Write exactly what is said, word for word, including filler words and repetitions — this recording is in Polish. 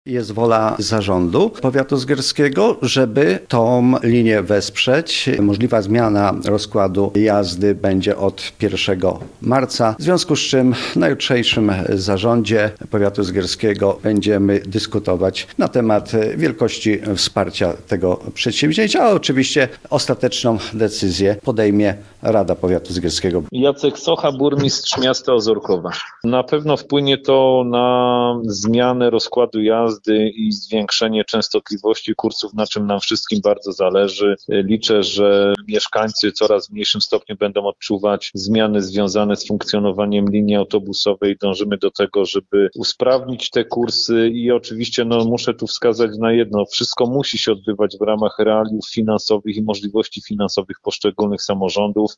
Jest wola zarządu powiatu zgierskiego, żeby tą linię wesprzeć. Możliwa zmiana rozkładu jazdy będzie od pierwszego marca, w związku z czym na jutrzejszym zarządzie powiatu zgierskiego będziemy dyskutować na temat wielkości wsparcia tego przedsięwzięcia, a oczywiście ostateczną decyzję podejmie Rada Powiatu Zgierskiego. Jacek Socha, burmistrz miasta Ozorkowa. Na pewno wpłynie to na zmianę rozkładu jazdy i zwiększenie częstotliwości kursów, na czym nam wszystkim bardzo zależy. Liczę, że mieszkańcy coraz w mniejszym stopniu będą odczuwać zmiany związane z funkcjonowaniem linii autobusowej. Dążymy do tego, żeby usprawnić te kursy i oczywiście no, muszę tu wskazać na jedno. Wszystko musi się odbywać w ramach realiów finansowych i możliwości finansowych poszczególnych samorządów.